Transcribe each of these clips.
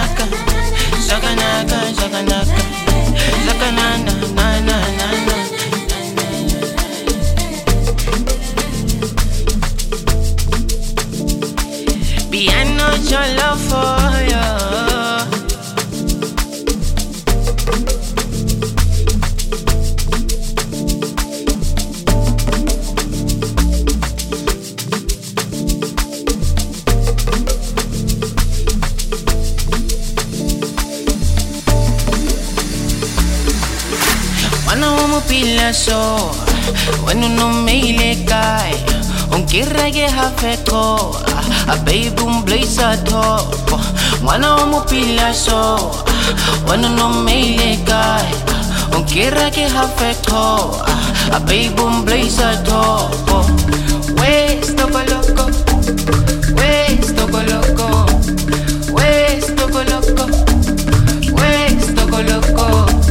Shakanaka, shakanaka, shakanaka, shakanana, na na na na. Piano, your love for you. Pila so, when you know me le guy, on kirage hafeto, a baby blaze a top. Wanna mo pila so, when you know me le guy, on kirage hafeto, a baby blaze a top. West toco loco, west toco loco, west toco loco, west toco loco.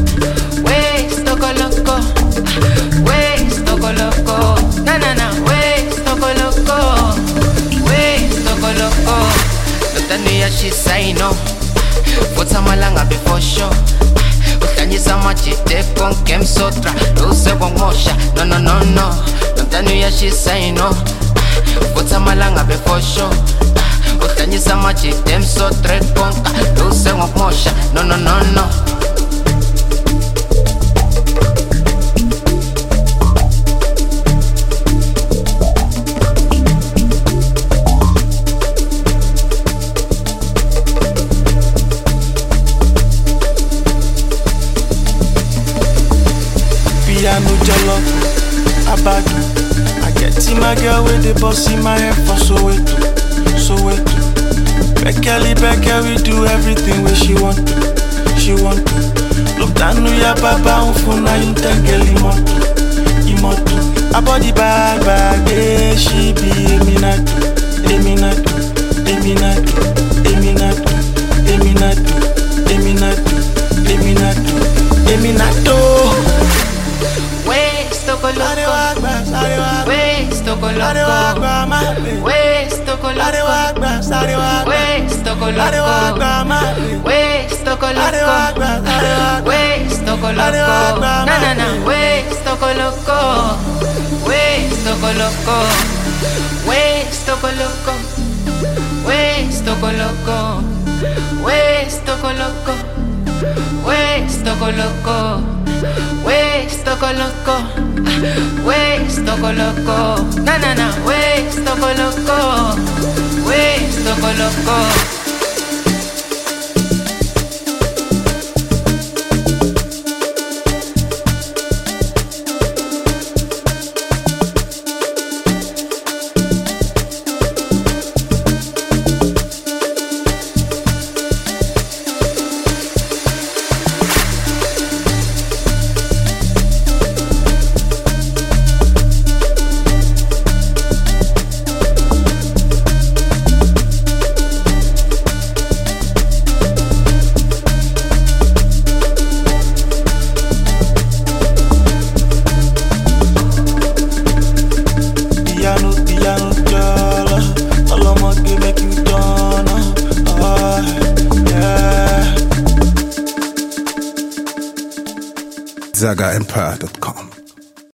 She say no, put some malanga before show. Utanyisa machite con kem sotra, lose con mosha. No no no no, don't she say no, put some malanga before show. Utanyisa machite sotra con lose con mosha. No no no no. Piano jello, abadu. I get to my girl with the boss in my head for Soweto. Bekele, we do everything where she want to. Look down to your papa, unfuna intengeli imoto. A body bag, yeah, she be eminatu. West toco loco, west toco loco, west toco loco, west toco loco, west toco loco, west toco loco, na na na, west toco loco, west toco loco, west toco loco, west toco loco, west toco loco, west toco loco. West toco loco, west toco loco, na na na, west toco loco, west toco loco. Piano jala, all of my give make you done. Yeah. ZagaEmpire.com